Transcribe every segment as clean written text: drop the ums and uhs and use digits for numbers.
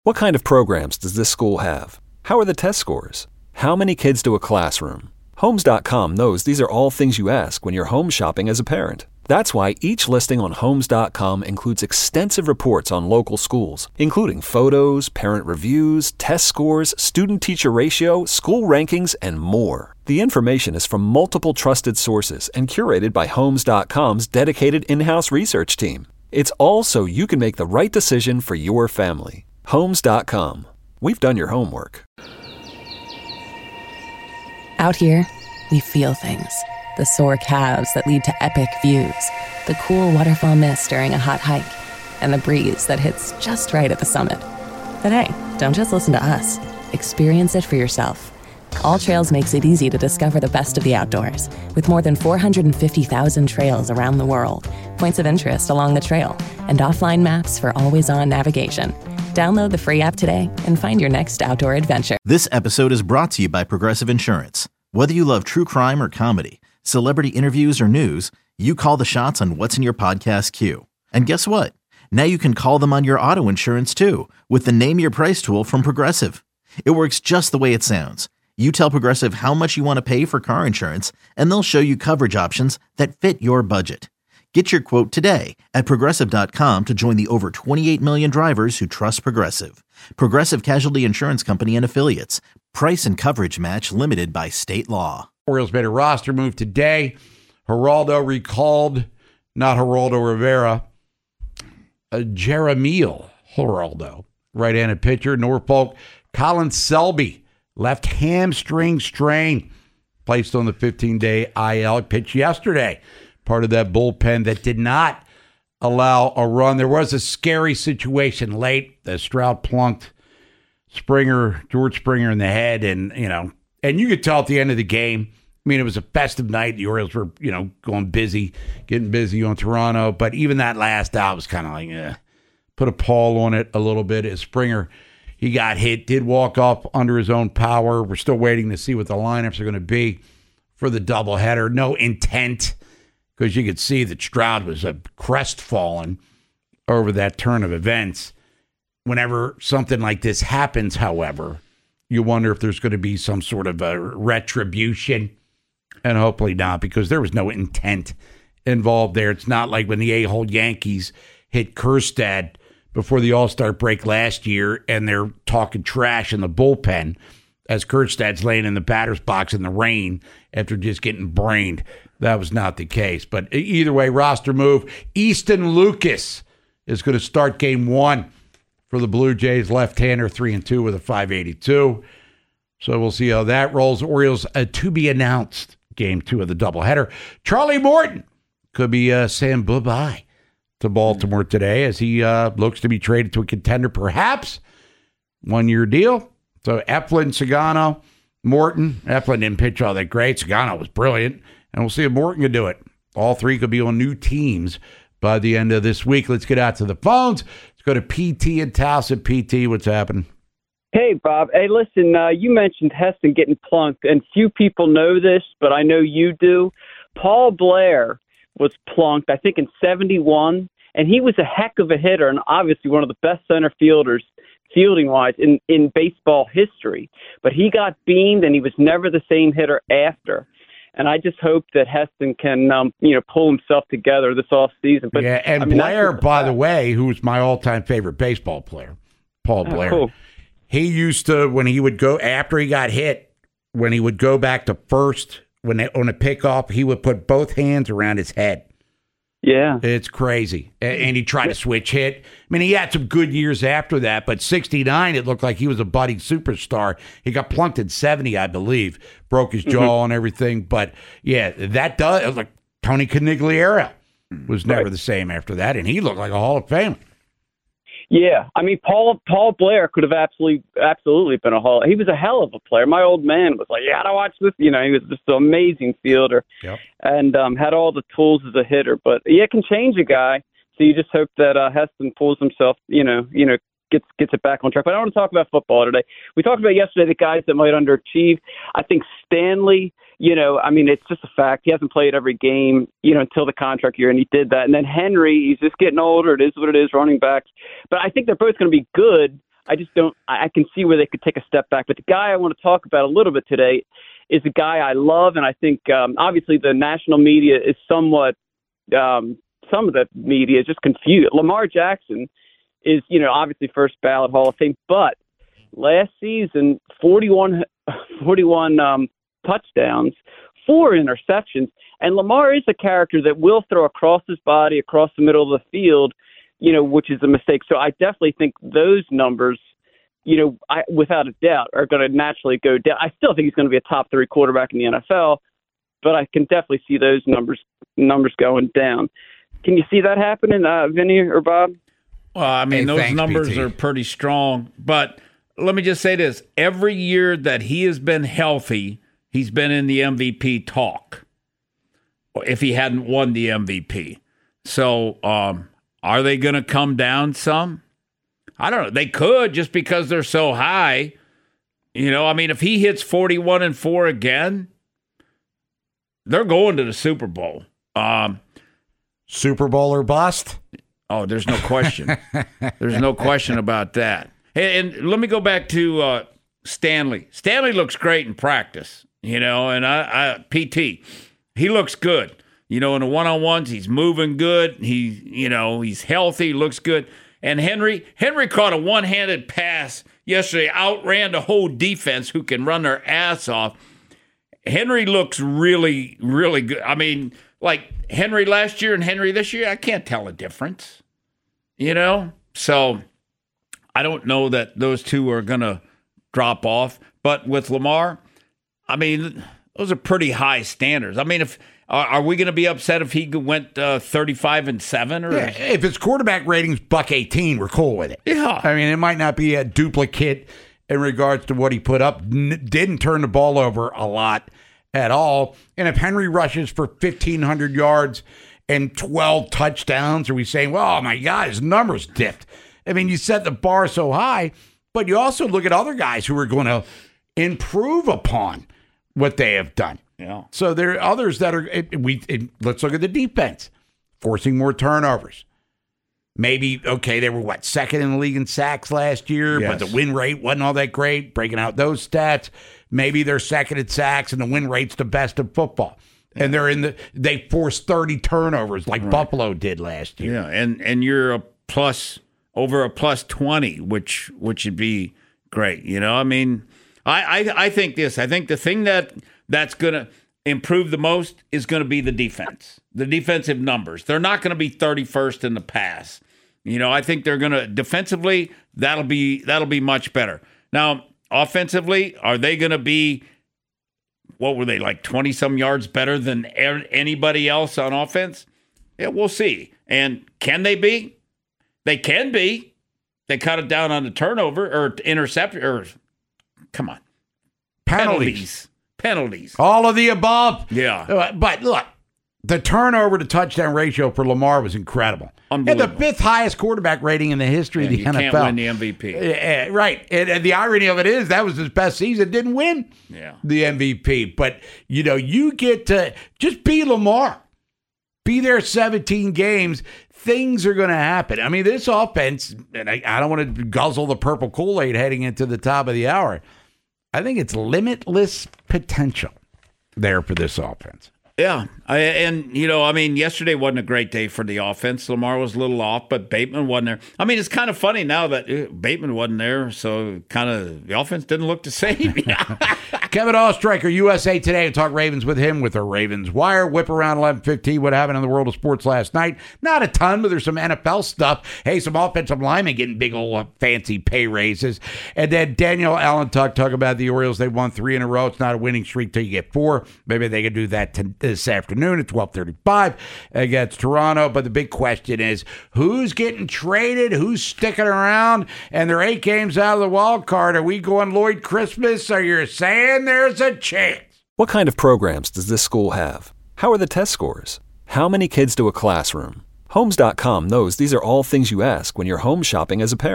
What kind of programs does this school have? How are the test scores? How many kids do a classroom? Homes.com knows these are all things you ask when you're home shopping as a parent. That's why each listing on Homes.com includes extensive reports on local schools, including photos, parent reviews, test scores, student-teacher ratio, school rankings, and more. The information is from multiple trusted sources and curated by Homes.com's dedicated in-house research team. It's all so you can make the right decision for your family. Homes.com. We've done your homework. Out here, we feel things. The sore calves that lead to epic views, the cool waterfall mist during a hot hike, and the breeze that hits just right at the summit. But hey, don't just listen to us. Experience it for yourself. All Trails makes it easy to discover the best of the outdoors, with more than 450,000 trails around the world, points of interest along the trail, and offline maps for always-on navigation. Download the free app today and find your next outdoor adventure. This episode is brought to you by Progressive Insurance. Whether you love true crime or comedy, celebrity interviews or news, you call the shots on what's in your podcast queue. And guess what? Now you can call them on your auto insurance too, with the Name Your Price tool from Progressive. It works just the way it sounds. You tell Progressive how much you want to pay for car insurance, and they'll show you coverage options that fit your budget. Get your quote today at Progressive.com to join the over 28 million drivers who trust Progressive. Progressive Casualty Insurance Company and Affiliates. Price and coverage match limited by state law. Orioles made a roster move today. Geraldo recalled, not Geraldo Rivera, Jeremiel Geraldo, right-handed pitcher, Norfolk. Colin Selby, left hamstring strain, placed on the 15-day IL, pitched yesterday. Part of that bullpen that did not allow a run. There was a scary situation late. Stroud plunked George Springer in the head, and you could tell at the end of the game. I mean, it was a festive night. The Orioles were, getting busy on Toronto. But even that last out was kind of like, put a pall on it a little bit. As Springer, he got hit, did walk up under his own power. We're still waiting to see what the lineups are going to be for the doubleheader. No intent, because you could see that Stroud was a crestfallen over that turn of events. Whenever something like this happens, however, you wonder if there's going to be some sort of a retribution, and hopefully not, because there was no intent involved there. It's not like when the a-hole Yankees hit Kjerstad before the All-Star break last year, and they're talking trash in the bullpen as Kjerstad's laying in the batter's box in the rain after just getting brained. That was not the case. But either way, roster move. Easton Lucas is going to start game one for the Blue Jays, left-hander, 3-2 with a .582. So we'll see how that rolls. Orioles to be announced, game two of the doubleheader. Charlie Morton could be saying bye-bye to Baltimore today as he looks to be traded to a contender, perhaps. 1-year deal. So Eflin, Sagano, Morton. Eflin didn't pitch all that great. Sagano was brilliant. And we'll see if Morton can do it. All three could be on new teams by the end of this week. Let's get out to the phones. Let's go to PT and Towson. PT, what's happening? Hey, Bob. Hey, listen, you mentioned Heston getting plunked, and few people know this, but I know you do. Paul Blair was plunked, I think, in 71, and he was a heck of a hitter and obviously one of the best center fielders, fielding-wise, in baseball history. But he got beamed, and he was never the same hitter after. And I just hope that Heston can, pull himself together this offseason. But yeah, and Blair, by the way, who's my all-time favorite baseball player, Paul Blair. Cool. He used to, when he would go, after he got hit, when he would go back to first, on a pickoff, he would put both hands around his head. Yeah. It's crazy. And he tried to switch hit. I mean, he had some good years after that, but 69, it looked like he was a budding superstar. He got plunked in 70, I believe. Broke his jaw and everything. But, yeah, that does, like Tony Conigliere was never the same after that, and he looked like a Hall of Famer. Yeah, I mean, Paul Blair could have absolutely been a Hall. He was a hell of a player. My old man was like, "Yeah, I watch this." He was just an amazing fielder, and had all the tools as a hitter. But yeah, it can change a guy. So you just hope that Heston pulls himself, gets it back on track. But I want to talk about football today. We talked about yesterday the guys that might underachieve. I think Stanley. It's just a fact. He hasn't played every game, until the contract year, and he did that. And then Henry, he's just getting older. It is what it is, running backs. But I think they're both going to be good. I just don't. I can see where they could take a step back. But the guy I want to talk about a little bit today is a guy I love, and I think obviously the national media is somewhat. Some of the media is just confused. Lamar Jackson is, obviously first ballot Hall of Fame, but last season, 41 touchdowns, 4 interceptions, and Lamar is a character that will throw across his body, across the middle of the field, which is a mistake. So I definitely think those numbers, without a doubt, are going to naturally go down. I still think he's going to be a top 3 quarterback in the NFL, but I can definitely see those numbers going down. Can you see that happening, Vinny or Bob? Well, I mean, those numbers PT. are pretty strong. But let me just say this. Every year that he has been healthy, he's been in the MVP talk, if he hadn't won the MVP. So are they going to come down some? I don't know. They could, just because they're so high. If he hits 41-4 again, they're going to the Super Bowl. Super Bowl or bust? Oh, there's no question. There's no question about that. And let me go back to Stanley. Stanley looks great in practice, and PT, he looks good. In the one-on-ones, he's moving good. He's healthy, looks good. And Henry caught a one-handed pass yesterday, outran the whole defense who can run their ass off. Henry looks really, really good. I mean, like Henry last year and Henry this year, I can't tell a difference, So I don't know that those two are going to drop off. But with Lamar, I mean, those are pretty high standards. I mean, are we going to be upset if he went 35-7? Or if his quarterback rating's $118, we're cool with it. Yeah. I mean, it might not be a duplicate in regards to what he put up. Didn't turn the ball over a lot at all. And if Henry rushes for 1,500 yards and 12 touchdowns, are we saying, well, oh my God, his numbers dipped? I mean, you set the bar so high, but you also look at other guys who are going to improve upon what they have done. Yeah. So there are others that are, let's look at the defense, forcing more turnovers. Maybe, okay, they were, second in the league in sacks last year, Yes. but the win rate wasn't all that great, breaking out those stats. Maybe they're second at sacks and the win rate's the best of football. And they forced 30 turnovers like Buffalo did last year. Yeah, and you're over a plus 20, which would be great. I mean, I think this. I think the thing that's going to improve the most is going to be the defense, the defensive numbers. They're not going to be 31st in the pass. I think they're going to defensively. That'll be much better. Now, offensively, are they going to be? What were they, like 20-some yards better than anybody else on offense? Yeah, we'll see. And can they be? They can be. They cut it down on the turnover or intercept or come on. Penalties. All of the above. Yeah. But look, the turnover to touchdown ratio for Lamar was incredible. And the 5th highest quarterback rating in the history of the NFL. You can't win the MVP. Right. And the irony of it is that was his best season. Didn't win the MVP. But, you get to just be Lamar. Be there 17 games. Things are going to happen. I mean, this offense, and I don't want to guzzle the purple Kool-Aid heading into the top of the hour. I think it's limitless potential there for this offense. Yeah. Yesterday wasn't a great day for the offense. Lamar was a little off, but Bateman wasn't there. I mean, it's kind of funny now that Bateman wasn't there, so kind of the offense didn't look the same. Kevin Oestreicher, USA Today, and talk Ravens with him with the Ravens Wire. Whip around 11:15. What happened in the world of sports last night? Not a ton, but there's some NFL stuff. Hey, some offensive linemen getting big old fancy pay raises. And then Daniel Allentuck talk about the Orioles. They won 3 in a row. It's not a winning streak till you get 4. Maybe they could do that this afternoon at 12:35 against Toronto. But the big question is, who's getting traded? Who's sticking around? And they're 8 games out of the wild card. Are we going Lloyd Christmas? Are you saying there's a chance? What kind of programs does this school have? How are the test scores? How many kids do a classroom? Homes.com knows these are all things you ask when you're home shopping as a parent.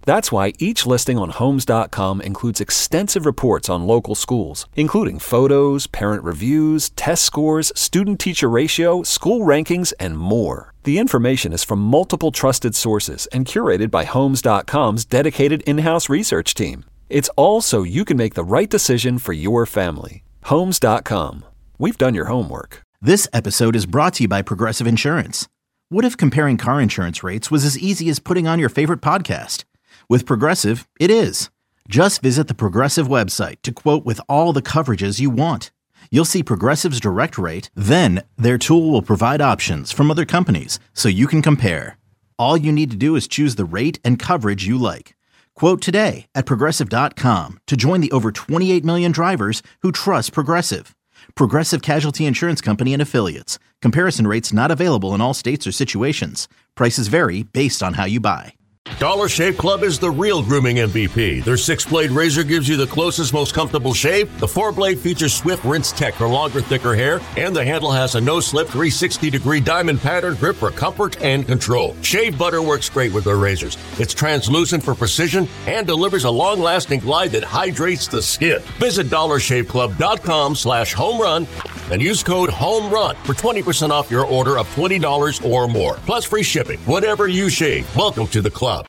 That's why each listing on Homes.com includes extensive reports on local schools, including photos, parent reviews, test scores, student-teacher ratio, school rankings, and more. The information is from multiple trusted sources and curated by Homes.com's dedicated in-house research team. It's all so you can make the right decision for your family. Homes.com. We've done your homework. This episode is brought to you by Progressive Insurance. What if comparing car insurance rates was as easy as putting on your favorite podcast? With Progressive, it is. Just visit the Progressive website to quote with all the coverages you want. You'll see Progressive's direct rate, then their tool will provide options from other companies so you can compare. All you need to do is choose the rate and coverage you like. Quote today at Progressive.com to join the over 28 million drivers who trust Progressive. Progressive Casualty Insurance Company and Affiliates. Comparison rates not available in all states or situations. Prices vary based on how you buy. Dollar Shave Club is the real grooming MVP. Their 6-blade razor gives you the closest, most comfortable shave. The 4-blade features swift rinse tech for longer, thicker hair. And the handle has a no-slip 360-degree diamond pattern grip for comfort and control. Shave butter works great with their razors. It's translucent for precision and delivers a long-lasting glide that hydrates the skin. Visit DollarShaveClub.com/homerun and use code HOMERUN for 20% off your order of $20 or more. Plus free shipping. Whatever you shave, welcome to the club.